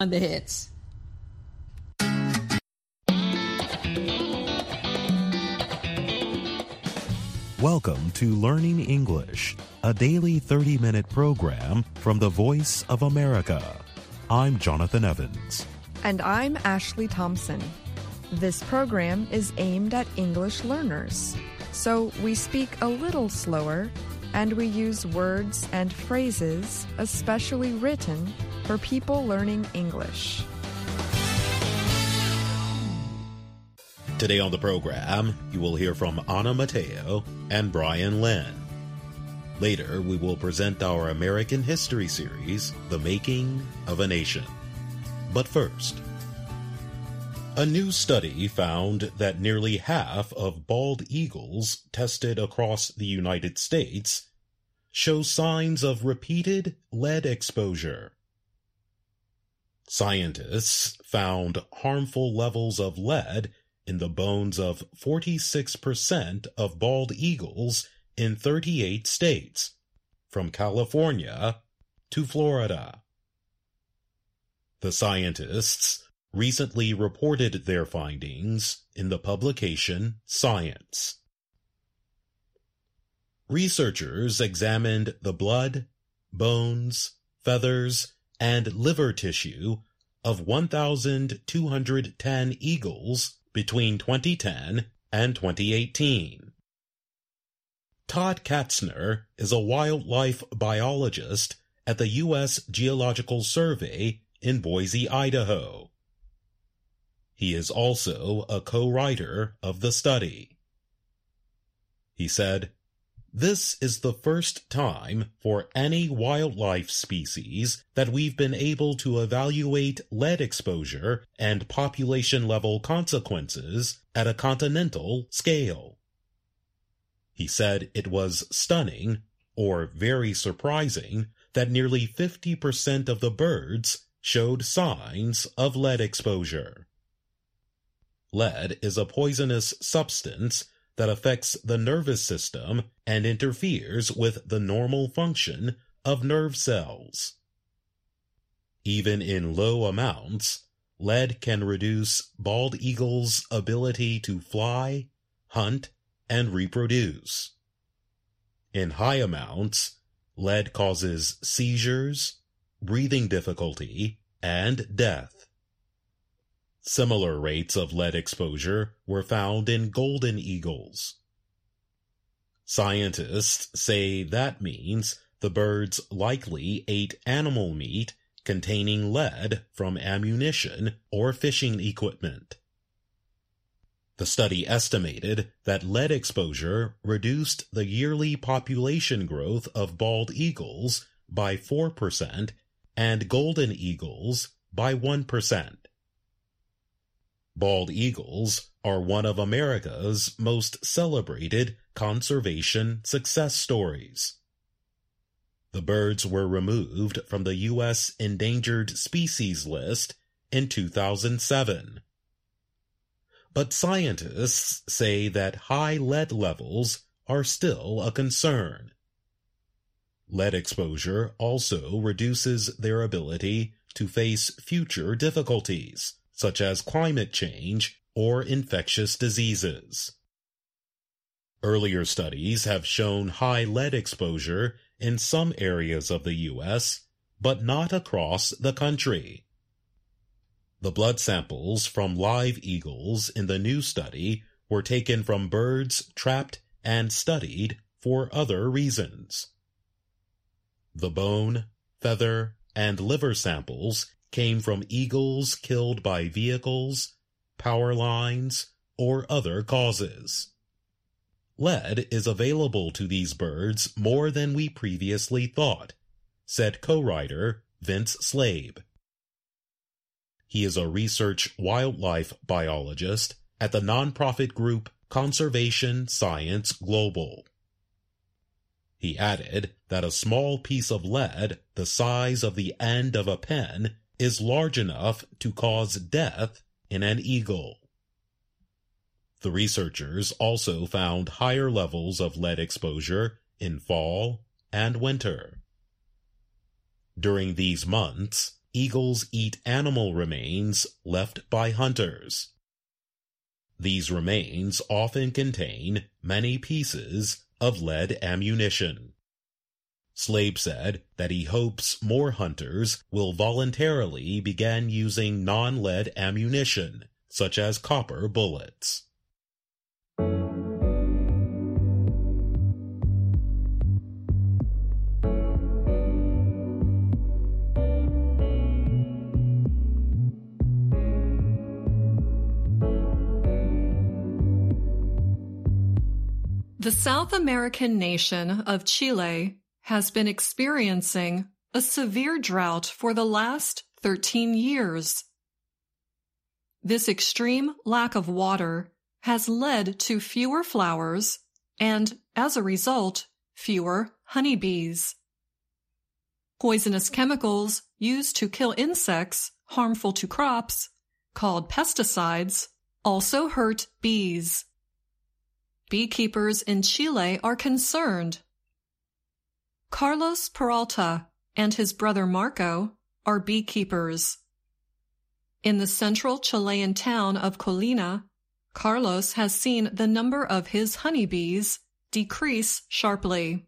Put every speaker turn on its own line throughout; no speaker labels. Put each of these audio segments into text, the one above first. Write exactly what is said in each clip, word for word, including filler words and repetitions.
on the hits.
Welcome to Learning English, a daily thirty-minute program from the Voice of America. I'm Jonathan Evans.
And I'm Ashley Thompson. This program is aimed at English learners, so we speak a little slower and we use words and phrases especially written for people learning English.
Today on the program, you will hear from Anna Mateo and Brian Lynn. Later, we will present our American history series, The Making of a Nation. But first, a new study found that nearly half of bald eagles tested across the United States show signs of repeated lead exposure. Scientists found harmful levels of lead in the bones of forty-six percent of bald eagles in thirty-eight states, from California to Florida. The scientists recently reported their findings in the publication Science. Researchers examined the blood, bones, feathers, and liver tissue of one thousand two hundred ten eagles between twenty ten and twenty eighteen. Todd Katzner is a wildlife biologist at the U S Geological Survey in Boise, Idaho. He is also a co-writer of the study. He said, "This is the first time for any wildlife species that we've been able to evaluate lead exposure and population-level consequences at a continental scale." He said it was stunning, or very surprising, that nearly fifty percent of the birds showed signs of lead exposure. Lead is a poisonous substance that affects the nervous system and interferes with the normal function of nerve cells. Even in low amounts, lead can reduce bald eagles' ability to fly, hunt, and reproduce. In high amounts, lead causes seizures, breathing difficulty, and death. Similar rates of lead exposure were found in golden eagles. Scientists say that means the birds likely ate animal meat containing lead from ammunition or fishing equipment. The study estimated that lead exposure reduced the yearly population growth of bald eagles by four percent and golden eagles by one percent. Bald eagles are one of America's most celebrated conservation success stories. The birds were removed from the U S Endangered Species List in two thousand seven. But scientists say that high lead levels are still a concern. Lead exposure also reduces their ability to face future difficulties, such as climate change or infectious diseases. Earlier studies have shown high lead exposure in some areas of the U S, but not across the country. The blood samples from live eagles in the new study were taken from birds trapped and studied for other reasons. The bone, feather, and liver samples came from eagles killed by vehicles, power lines, or other causes. Lead is available to these birds more than we previously thought, said co-writer Vince Slabe. He is a research wildlife biologist at the nonprofit group Conservation Science Global. He added that a small piece of lead the size of the end of a pen is large enough to cause death in an eagle. The researchers also found higher levels of lead exposure in fall and winter. During these months, eagles eat animal remains left by hunters. These remains often contain many pieces of lead ammunition. Slabe said that he hopes more hunters will voluntarily begin using non-lead ammunition, such as copper bullets.
The South American nation of Chile has been experiencing a severe drought for the last thirteen years. This extreme lack of water has led to fewer flowers and, as a result, fewer honeybees. Poisonous chemicals used to kill insects harmful to crops, called pesticides, also hurt bees. Beekeepers in Chile are concerned. Carlos Peralta and his brother Marco are beekeepers. In the central Chilean town of Colina, Carlos has seen the number of his honeybees decrease sharply.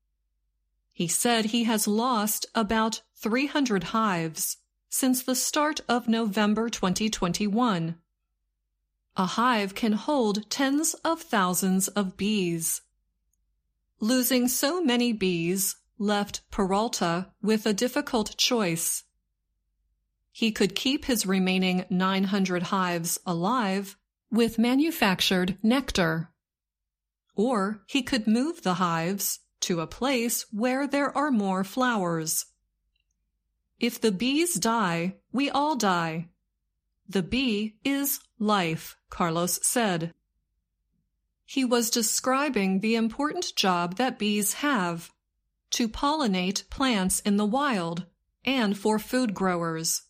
He said he has lost about three hundred hives since the start of November twenty twenty-one. A hive can hold tens of thousands of bees. Losing so many bees left Peralta with a difficult choice. He could keep his remaining nine hundred hives alive with manufactured nectar, or he could move the hives to a place where there are more flowers. If the bees die, we all die. The bee is life, Carlos said. He was describing the important job that bees have to pollinate plants in the wild and for food growers.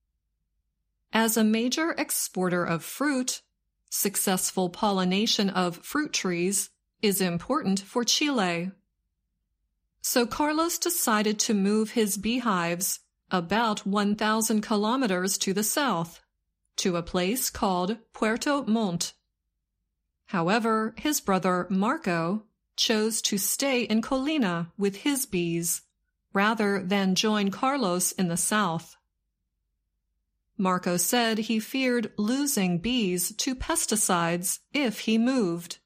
As a major exporter of fruit, successful pollination of fruit trees is important for Chile. So Carlos decided to move his beehives about one thousand kilometers to the south, to a place called Puerto Montt. However, his brother Marco chose to stay in Colina with his bees, rather than join Carlos in the south. Marco said he feared losing bees to pesticides if he moved.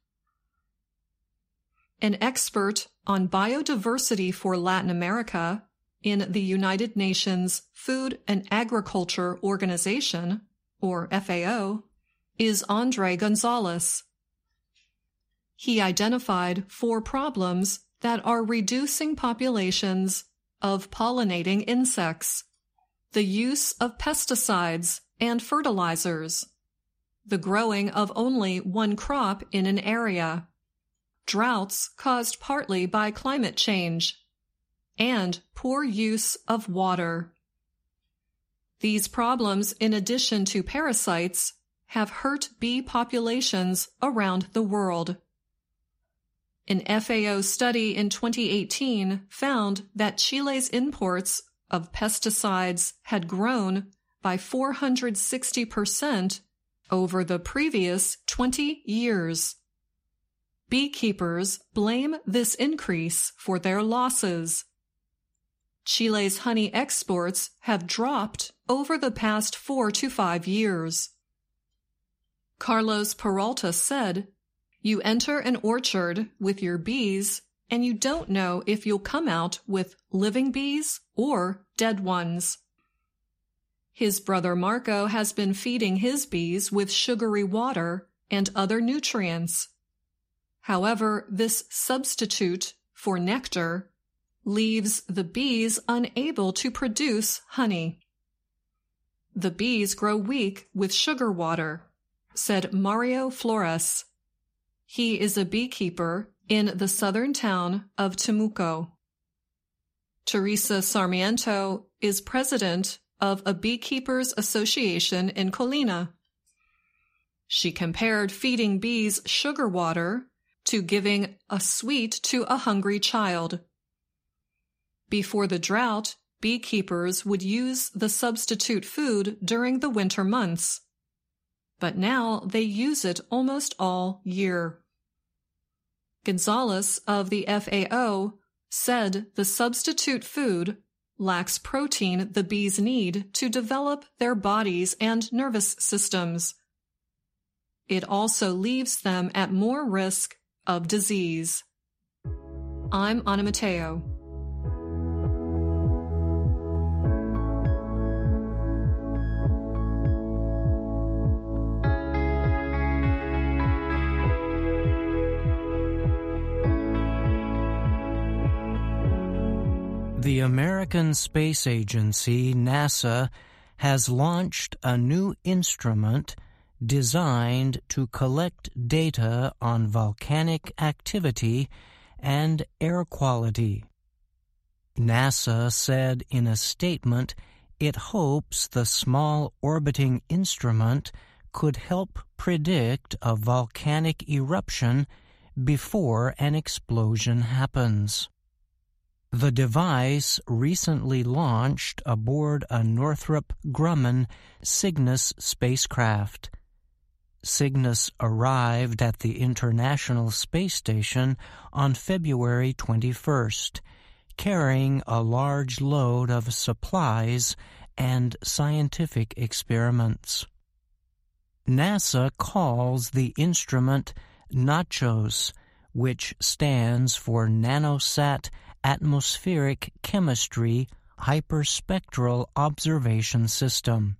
An expert on biodiversity for Latin America in the United Nations Food and Agriculture Organization, or F A O, is Andre Gonzalez. He identified four problems that are reducing populations of pollinating insects: the use of pesticides and fertilizers, the growing of only one crop in an area, droughts caused partly by climate change, and poor use of water. These problems, in addition to parasites, have hurt bee populations around the world. An F A O study in twenty eighteen found that Chile's imports of pesticides had grown by four hundred sixty percent over the previous twenty years. Beekeepers blame this increase for their losses. Chile's honey exports have dropped over the past four to five years. Carlos Peralta said, "You enter an orchard with your bees, and you don't know if you'll come out with living bees or dead ones." His brother Marco has been feeding his bees with sugary water and other nutrients. However, this substitute for nectar leaves the bees unable to produce honey. The bees grow weak with sugar water, said Mario Flores. He is a beekeeper in the southern town of Temuco. Teresa Sarmiento is president of a beekeepers association in Colina. She compared feeding bees sugar water to giving a sweet to a hungry child. Before the drought, beekeepers would use the substitute food during the winter months, but now they use it almost all year. Gonzalez of the F A O said the substitute food lacks protein the bees need to develop their bodies and nervous systems. It also leaves them at more risk of disease. I'm Ana Mateo.
The American Space Agency, NASA, has launched a new instrument designed to collect data on volcanic activity and air quality. NASA said in a statement it hopes the small orbiting instrument could help predict a volcanic eruption before an explosion happens. The device recently launched aboard a Northrop Grumman Cygnus spacecraft. Cygnus arrived at the International Space Station on February twenty-first, carrying a large load of supplies and scientific experiments. NASA calls the instrument NACHOS, which stands for Nanosat Atmospheric Chemistry Hyperspectral Observation System.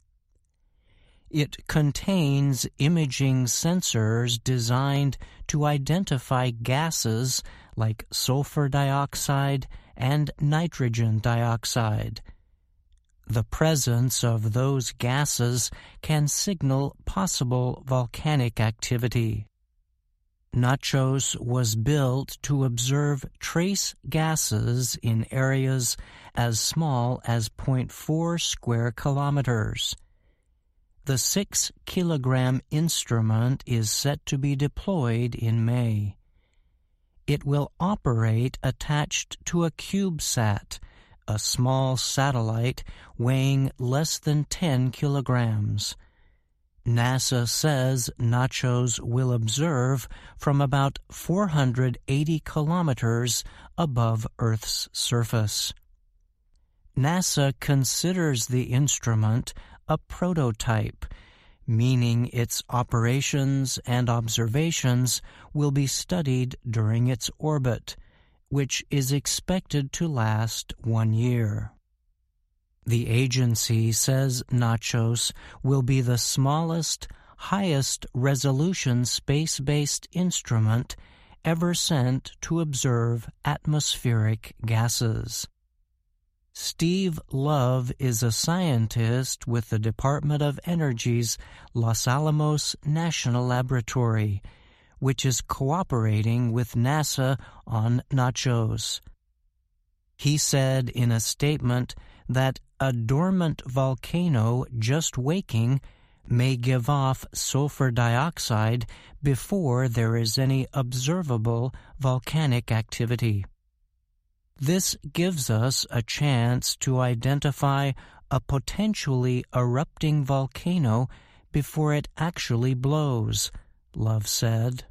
It contains imaging sensors designed to identify gases like sulfur dioxide and nitrogen dioxide. The presence of those gases can signal possible volcanic activity. NACHOS was built to observe trace gases in areas as small as zero point four square kilometers. The six kilogram instrument is set to be deployed in May. It will operate attached to a CubeSat, a small satellite weighing less than ten kilograms. NASA says NACHOS will observe from about four hundred eighty kilometers above Earth's surface. NASA considers the instrument a prototype, meaning its operations and observations will be studied during its orbit, which is expected to last one year. The agency says NACHOS will be the smallest, highest-resolution space-based instrument ever sent to observe atmospheric gases. Steve Love is a scientist with the Department of Energy's Los Alamos National Laboratory, which is cooperating with NASA on NACHOS. He said in a statement that a dormant volcano just waking may give off sulfur dioxide before there is any observable volcanic activity. This gives us a chance to identify a potentially erupting volcano before it actually blows, Love said.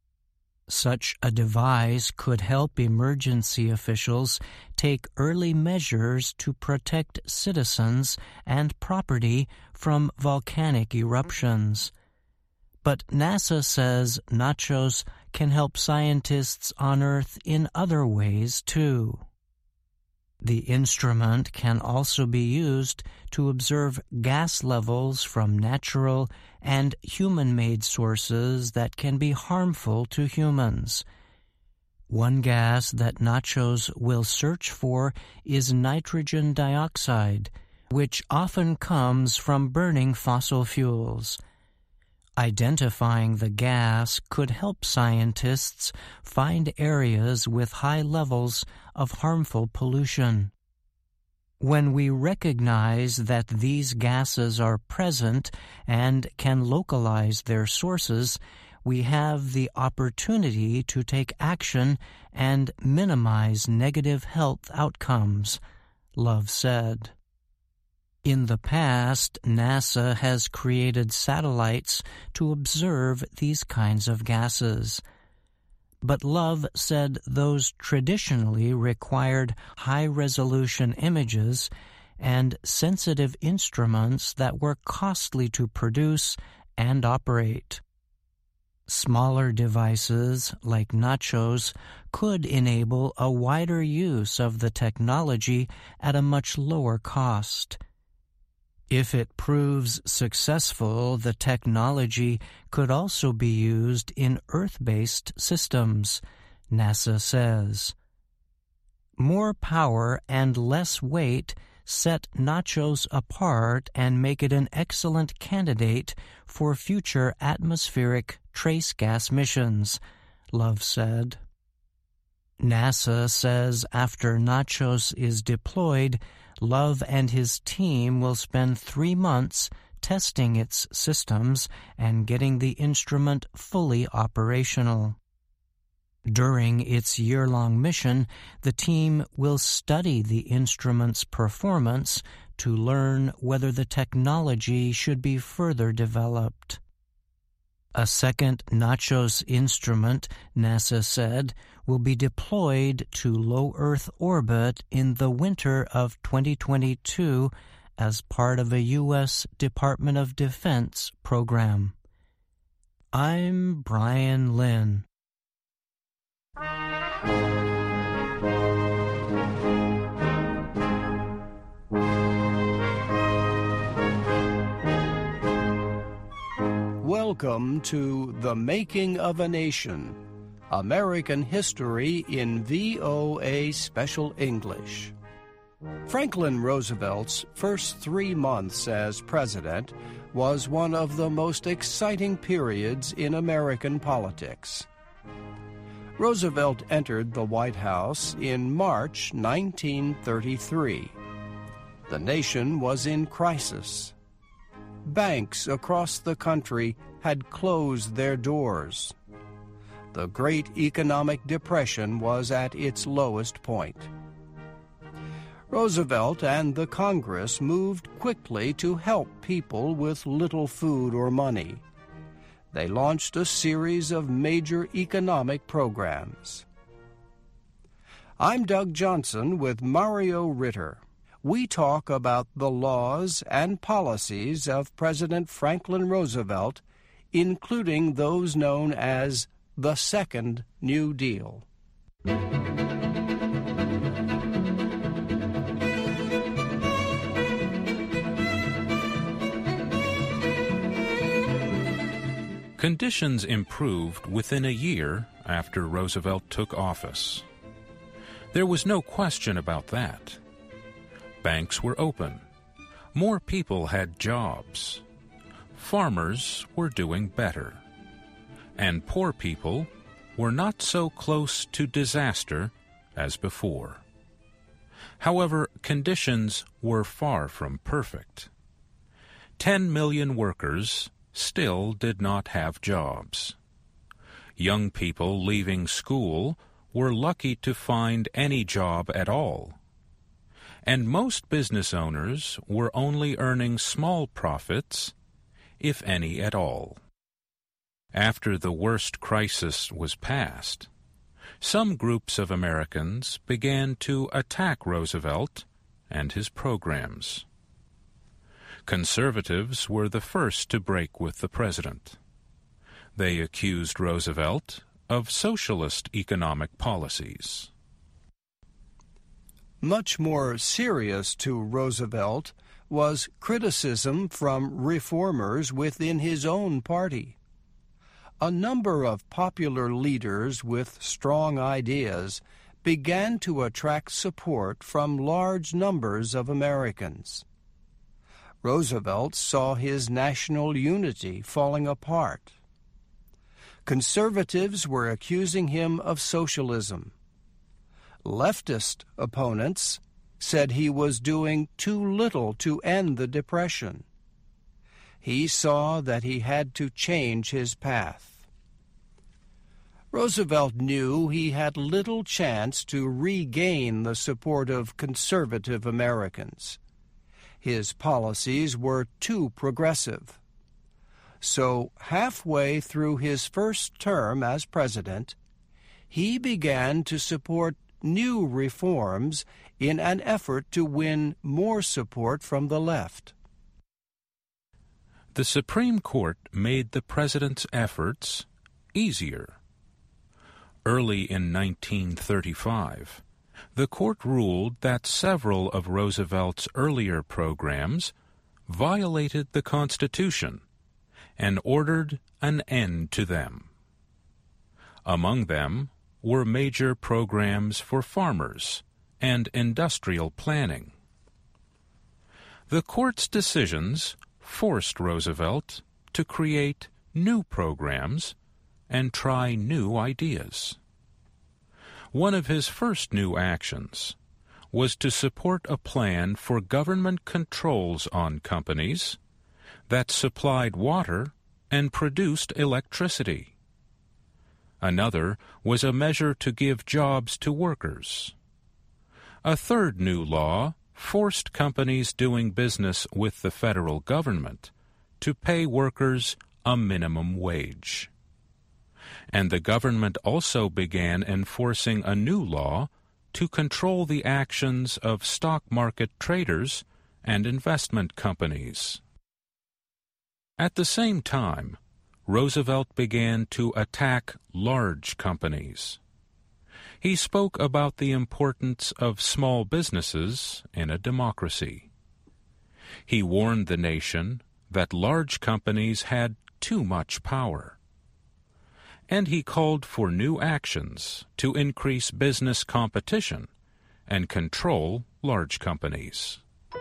Such a device could help emergency officials take early measures to protect citizens and property from volcanic eruptions. But NASA says NACHOS can help scientists on Earth in other ways, too. The instrument can also be used to observe gas levels from natural and human-made sources that can be harmful to humans. One gas that NACHOS will search for is nitrogen dioxide, which often comes from burning fossil fuels. Identifying the gas could help scientists find areas with high levels of harmful pollution. When we recognize that these gases are present and can localize their sources, we have the opportunity to take action and minimize negative health outcomes, Love said. In the past, NASA has created satellites to observe these kinds of gases. But Love said those traditionally required high-resolution images and sensitive instruments that were costly to produce and operate. Smaller devices, like Nachos, could enable a wider use of the technology at a much lower cost. If it proves successful, the technology could also be used in Earth-based systems, NASA says. More power and less weight set Nachos apart and make it an excellent candidate for future atmospheric trace gas missions, Love said. NASA says after Nachos is deployed, Love and his team will spend three months testing its systems and getting the instrument fully operational. During its year-long mission, the team will study the instrument's performance to learn whether the technology should be further developed. A second Nachos instrument, NASA said, will be deployed to low Earth orbit in the winter of twenty twenty-two as part of a U S Department of Defense program. I'm Brian Lynn.
Welcome to The Making of a Nation, American History in V O A Special English. Franklin Roosevelt's first three months as president was one of the most exciting periods in American politics. Roosevelt entered the White House in March nineteen thirty-three. The nation was in crisis. Banks across the country had closed their doors. The Great Economic Depression was at its lowest point. Roosevelt and the Congress moved quickly to help people with little food or money. They launched a series of major economic programs. I'm Doug Johnson with Mario Ritter. We talk about the laws and policies of President Franklin Roosevelt, including those known as the Second New Deal.
Conditions improved within a year after Roosevelt took office. There was no question about that. Banks were open. More people had jobs. Farmers were doing better. And poor people were not so close to disaster as before. However, conditions were far from perfect. Ten million workers still did not have jobs. Young people leaving school were lucky to find any job at all. And most business owners were only earning small profits, if any at all. After the worst crisis was past, some groups of Americans began to attack Roosevelt and his programs. Conservatives were the first to break with the president. They accused Roosevelt of socialist economic policies.
Much more serious to Roosevelt was criticism from reformers within his own party. A number of popular leaders with strong ideas began to attract support from large numbers of Americans. Roosevelt saw his national unity falling apart. Conservatives were accusing him of socialism. Leftist opponents said he was doing too little to end the Depression. He saw that he had to change his path. Roosevelt knew he had little chance to regain the support of conservative Americans. His policies were too progressive. So, halfway through his first term as president, he began to support new reforms in an effort to win more support from the left.
The Supreme Court made the president's efforts easier. Early in nineteen thirty-five, the court ruled that several of Roosevelt's earlier programs violated the Constitution and ordered an end to them. Among them were major programs for farmers and industrial planning. The court's decisions forced Roosevelt to create new programs and try new ideas. One of his first new actions was to support a plan for government controls on companies that supplied water and produced electricity. Another was a measure to give jobs to workers. A third new law forced companies doing business with the federal government to pay workers a minimum wage. And the government also began enforcing a new law to control the actions of stock market traders and investment companies. At the same time, Roosevelt began to attack large companies. He spoke about the importance of small businesses in a democracy. He warned the nation that large companies had too much power. And he called for new actions to increase business competition and control large companies.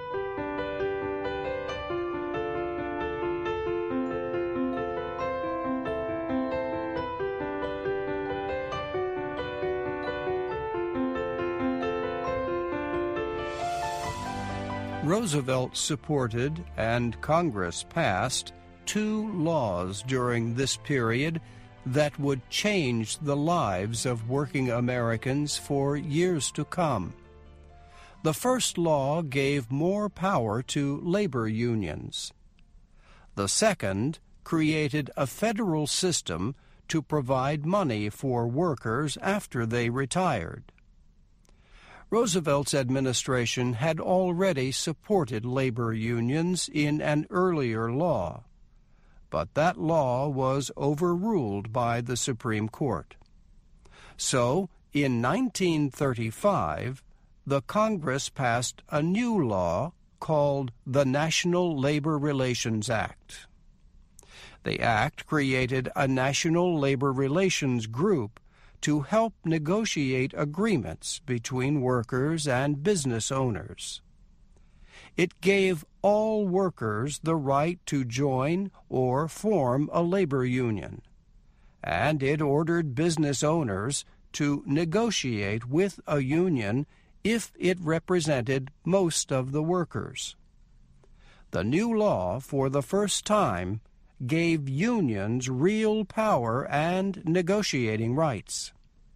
Roosevelt supported and Congress passed two laws during this period that would change the lives of working Americans for years to come. The first law gave more power to labor unions. The second created a federal system to provide money for workers after they retired. Roosevelt's administration had already supported labor unions in an earlier law, but that law was overruled by the Supreme Court. So, in nineteen thirty-five, the Congress passed a new law called the National Labor Relations Act. The act created a National Labor Relations Group to help negotiate agreements between workers and business owners. It gave all workers the right to join or form a labor union, and it ordered business owners to negotiate with a union if it represented most of the workers. The new law, for the first time, gave unions real power and negotiating rights.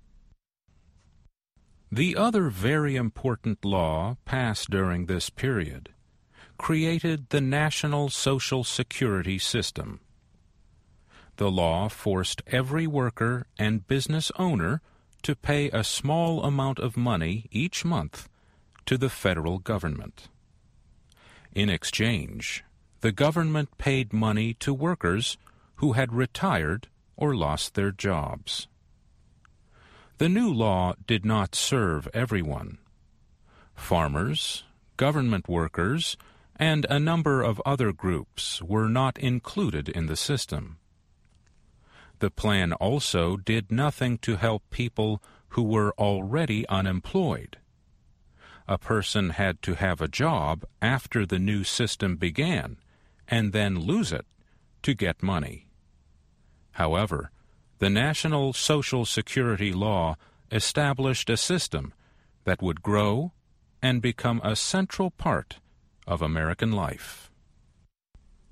The other very important law passed during this period created the National Social Security System. The law forced every worker and business owner to pay a small amount of money each month to the federal government. In exchange, the government paid money to workers who had retired or lost their jobs. The new law did not serve everyone. Farmers, government workers, and a number of other groups were not included in the system. The plan also did nothing to help people who were already unemployed. A person had to have a job after the new system began and then lose it to get money. However, the National Social Security Law established a system that would grow and become a central part of American life.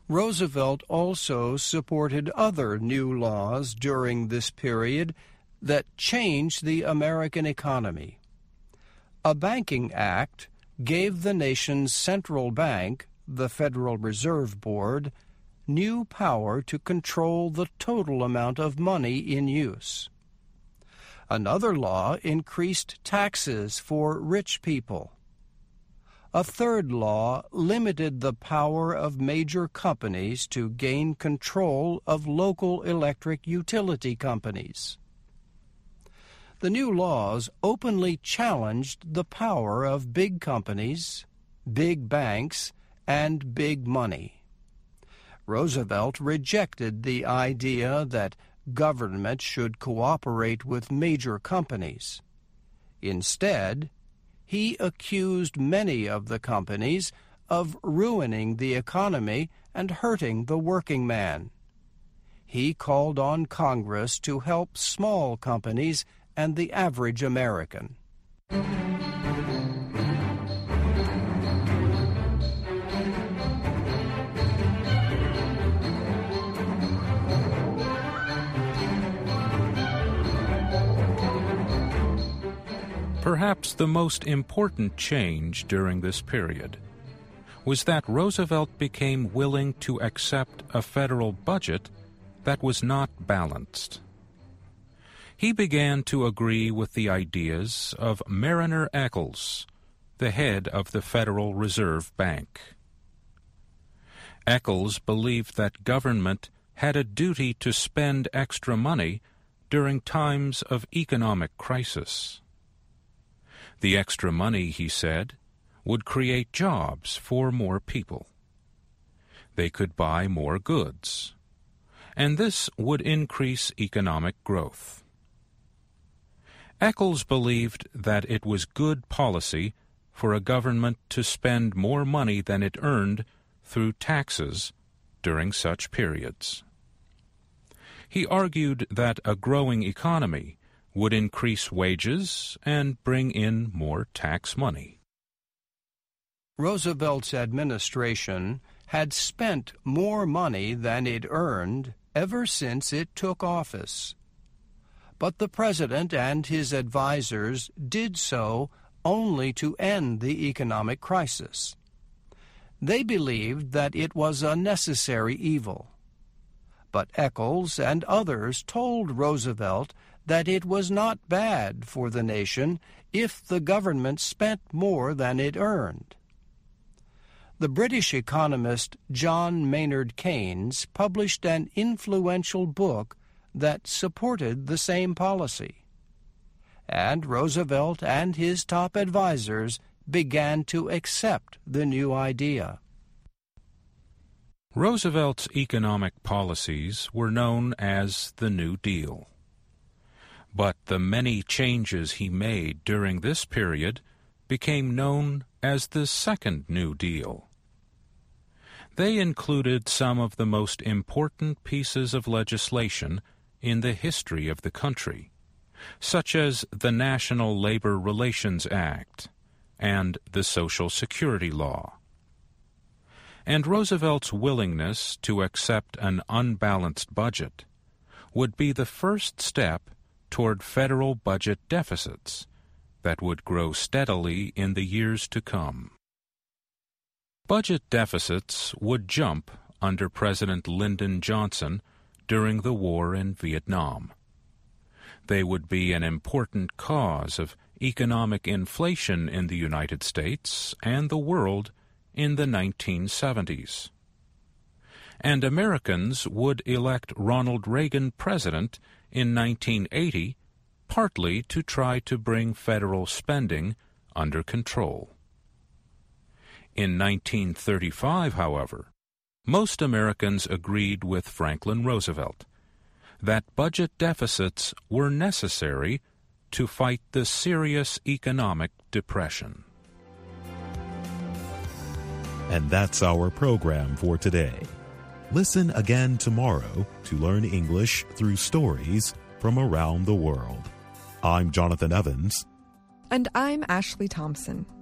Roosevelt also supported other new laws during this period that changed the American economy. A banking act gave the nation's central bank, the Federal Reserve Board, new power to control the total amount of money in use. Another law increased taxes for rich people. A third law limited the power of major companies to gain control of local electric utility companies. The new laws openly challenged the power of big companies, big banks, and big money. Roosevelt rejected the idea that government should cooperate with major companies. Instead, he accused many of the companies of ruining the economy and hurting the working man. He called on Congress to help small companies and the average American.
Perhaps the most important change during this period was that Roosevelt became willing to accept a federal budget that was not balanced. He began to agree with the ideas of Mariner Eccles, the head of the Federal Reserve Bank. Eccles believed that government had a duty to spend extra money during times of economic crisis. The extra money, he said, would create jobs for more people. They could buy more goods, and this would increase economic growth. Eccles believed that it was good policy for a government to spend more money than it earned through taxes during such periods. He argued that a growing economy would increase wages and bring in more tax money.
Roosevelt's administration had spent more money than it earned ever since it took office. But the president and his advisers did so only to end the economic crisis. They believed that it was a necessary evil. But Eccles and others told Roosevelt that it was not bad for the nation if the government spent more than it earned. The British economist John Maynard Keynes published an influential book that supported the same policy. And Roosevelt and his top advisers began to accept the new idea.
Roosevelt's economic policies were known as the New Deal. But the many changes he made during this period became known as the Second New Deal. They included some of the most important pieces of legislation in the history of the country, such as the National Labor Relations Act and the Social Security Law. And Roosevelt's willingness to accept an unbalanced budget would be the first step toward federal budget deficits that would grow steadily in the years to come. Budget deficits would jump under President Lyndon Johnson during the war in Vietnam. They would be an important cause of economic inflation in the United States and the world in the nineteen seventies. And Americans would elect Ronald Reagan president in nineteen eighty, partly to try to bring federal spending under control. In nineteen thirty-five, however, most Americans agreed with Franklin Roosevelt that budget deficits were necessary to fight the serious economic depression.
And that's our program for today. Listen again tomorrow to learn English through stories from around the world. I'm Jonathan Evans.
And I'm Ashley Thompson.